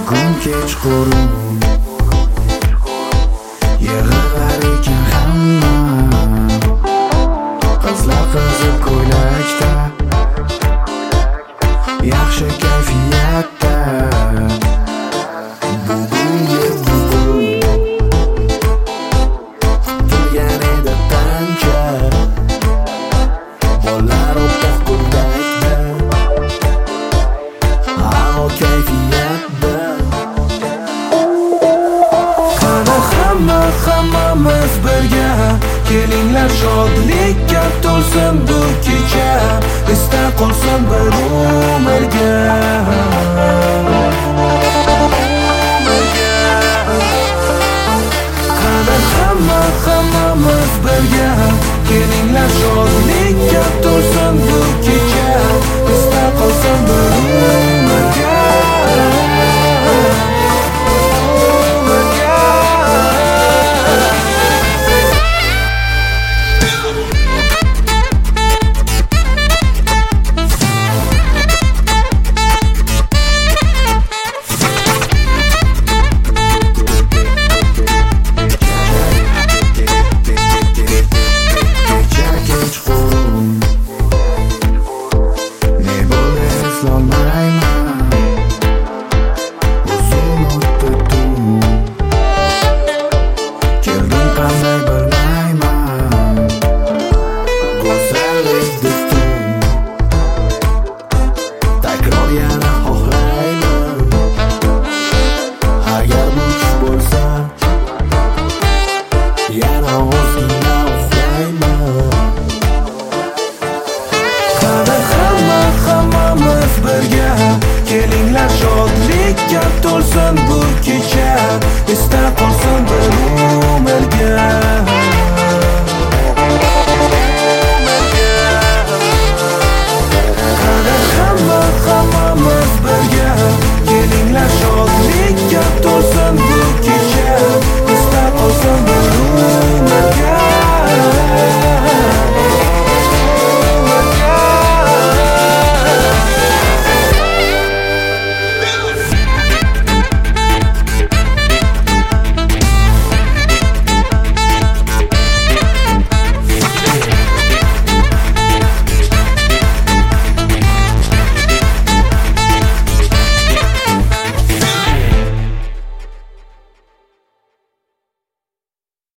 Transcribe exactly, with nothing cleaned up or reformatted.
bugun kechqurun yig'lar ekan hamma. Qizlar qizil ko'ylakda, yaxshi kayfiyatda. Bugungi bugun turgan edi tancha, bollar o'poq ko'ylakda, havo kayfiyatda. Qani hamma hammamiz birga, kelinglar shodlikka to'lsin bu kecha, esda qolsin bir umrga.